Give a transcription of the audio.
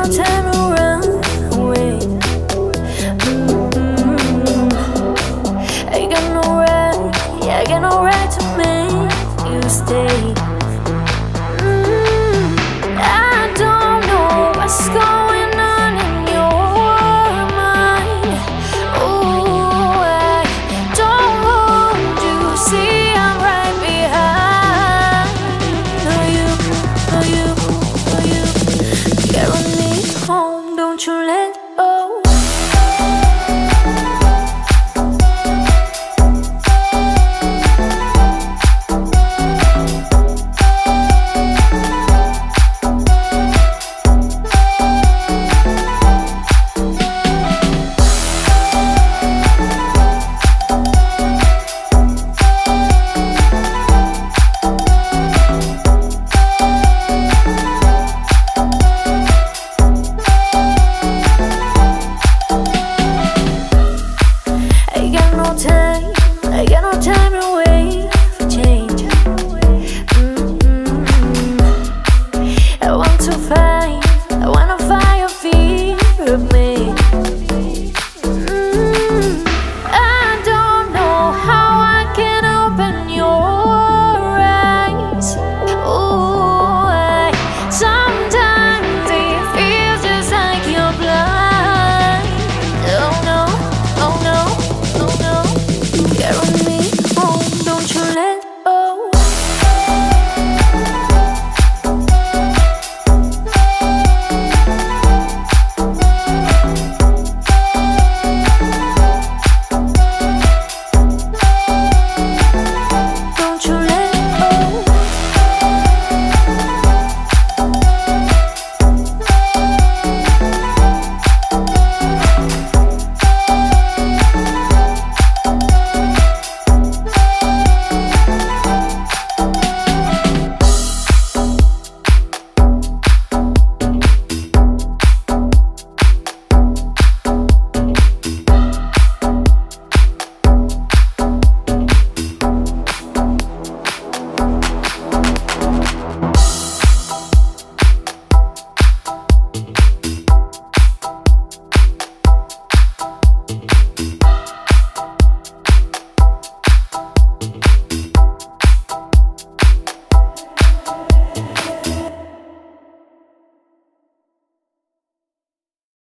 no time to run away. I got no right, yeah, I got no right to make you stay. I don't know what's going on in your mind. Ooh, I don't want you. See, I'm right behind. No, you, get on me home. Don't you let